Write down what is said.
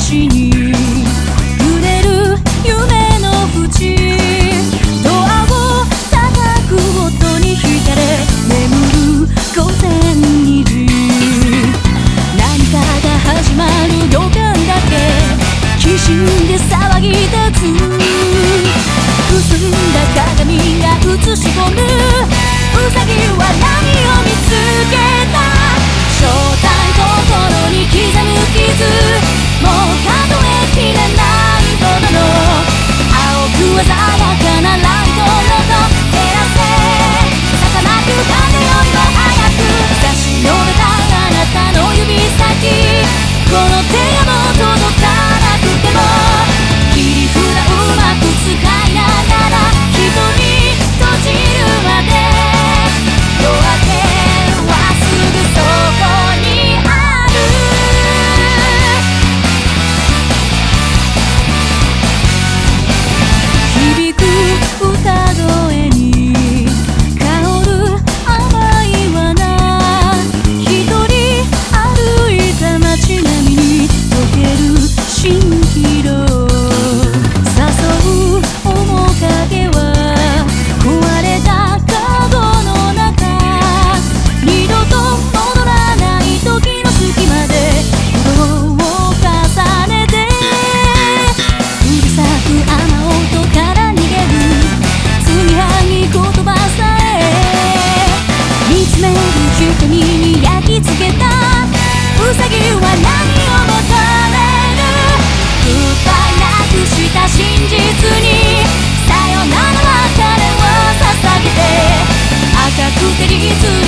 しに揺れる夢の淵、ドアを叩く音に惹かれ眠る午前2時、何かが始まる予感だけきしんで騒ぎ立つ、くすんだ鏡が映し込むウサギは何を見つけた、正体心に刻む傷、もう数えきれないほどの青く鮮やかなライトの音照らせ、儚く風よりも早く差し伸べたあなたの指先、この手がもう届かなくても切り札うまく使いながら瞳閉じるまで、夜明けはすぐそこにある、響く歌声に香る甘い罠、一人歩いた街並みに溶ける蜃気楼、誘う面影は壊れたカゴの中、二度と戻らない時の隙間で鼓動を重ねて、うるさく雨音から逃げる継ぎはぎ言葉さえ見つめる瞳に焼き付けたウサギは何を求める、グッバイなくした真実にさよなら別れを捧げて赤く照りつ